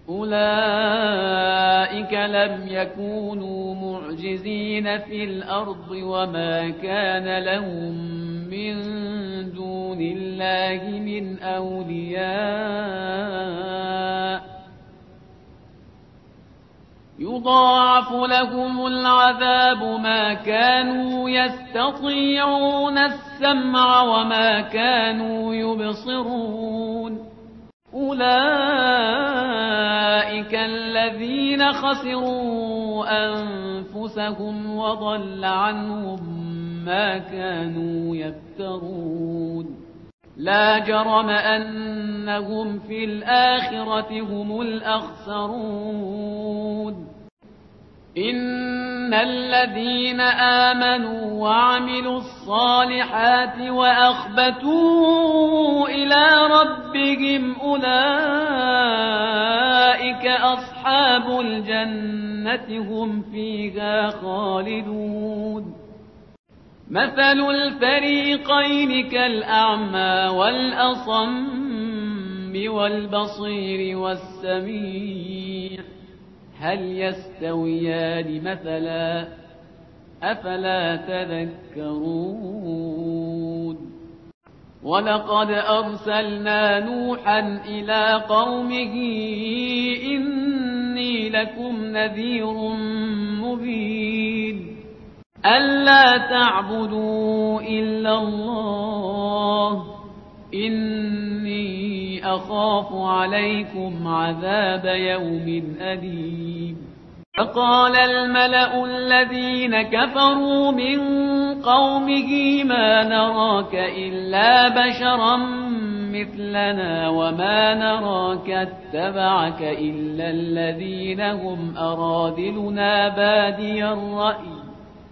أولئك لم يكونوا معجزين في الأرض وما كان لهم من دون الله من أولياء يضاعف لهم العذاب ما كانوا يستطيعون السمع وما كانوا يبصرون أولئك الذين خسروا أنفسهم وضل عنهم ما كانوا يفترون لا جرم أنهم في الآخرة هم الأخسرون إن الذين آمنوا وعملوا الصالحات وأخبتوا إلى ربهم أولئك أصحاب الجنة هم فيها خالدون مثل الفريقين كالأعمى والأصم والبصير والسميع هل يستويان مثلا أفلا تذكرون ولقد أرسلنا نوحا إلى قومه إني لكم نذير مبين ألا تعبدوا إلا الله إني أخاف عليكم عذاب يوم أليم فقال الملأ الذين كفروا من قومه ما نراك إلا بشرا مثلنا وما نراك اتبعك إلا الذين هم أراذلنا بادي الرأي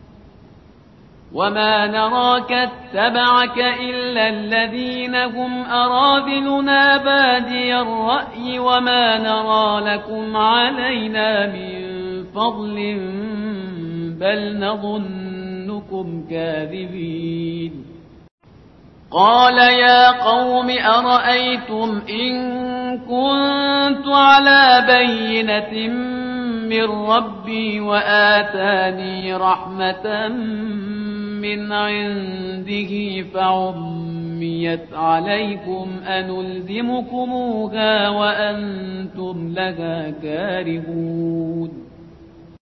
وما نراك اتبعك إلا الذين هم أراذلنا بادي الرأي وما نرى لكم علينا من فضل بل نظنكم كاذبين قال يا قوم أرأيتم إن كنت على بينة من ربي وآتاني رحمة من عنده فعميت عليكم أنلزمكموها وأنتم لها كارهون